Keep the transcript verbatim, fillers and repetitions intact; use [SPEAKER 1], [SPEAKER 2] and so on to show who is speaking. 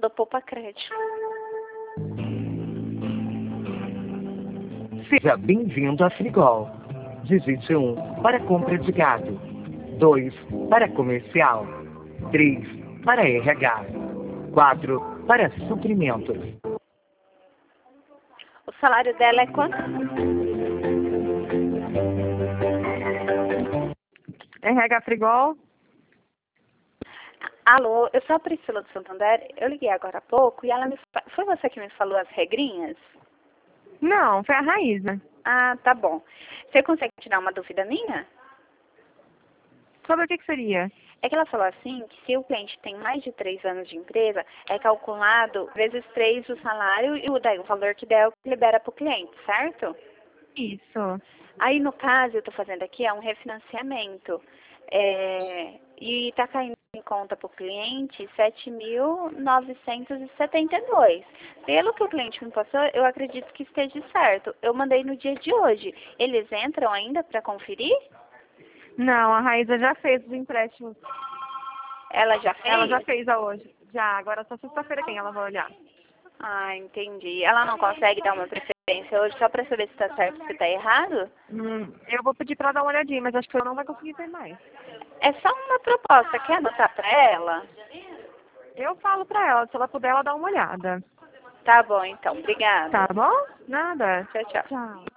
[SPEAKER 1] do Poupa Crédito.
[SPEAKER 2] Seja bem-vindo a Frigol. Digite um para compra de gado, dois para comercial, três para R H, quatro para suprimentos.
[SPEAKER 1] O salário dela é quanto?
[SPEAKER 3] R H Frigol?
[SPEAKER 1] Alô, eu sou a Priscila do Santander. Eu liguei agora há pouco e ela me fa... Foi você que me falou as regrinhas?
[SPEAKER 3] Não, foi a Raíza.
[SPEAKER 1] Ah, tá bom. Você consegue tirar uma dúvida minha?
[SPEAKER 3] Sobre o que, que seria?
[SPEAKER 1] É que ela falou assim, que se o cliente tem mais de três anos de empresa, é calculado vezes três o salário e o, daí, o valor que der, libera para o cliente, certo?
[SPEAKER 3] Isso.
[SPEAKER 1] Aí, no caso, eu estou fazendo aqui, é um refinanciamento. É, e está caindo em conta para o cliente sete mil novecentos e setenta e dois. Pelo que o cliente me passou, eu acredito que esteja certo. Eu mandei no dia de hoje. Eles entram ainda para conferir?
[SPEAKER 3] Não, a Raíza já fez os empréstimos.
[SPEAKER 1] Ela já fez?
[SPEAKER 3] Ela já fez a hoje. Já, agora só sexta-feira quem ela vai olhar.
[SPEAKER 1] Ah, entendi. Ela não consegue dar uma preferência hoje só para saber se está certo ou se está errado?
[SPEAKER 3] Hum, eu vou pedir pra dar uma olhadinha, mas acho que eu não vai conseguir ter mais.
[SPEAKER 1] É só uma proposta. Quer anotar para ela?
[SPEAKER 3] Eu falo pra ela, se ela puder, ela dá uma olhada.
[SPEAKER 1] Tá bom, então. Obrigada.
[SPEAKER 3] Tá bom? Nada.
[SPEAKER 1] Tchau, tchau.
[SPEAKER 3] Tchau.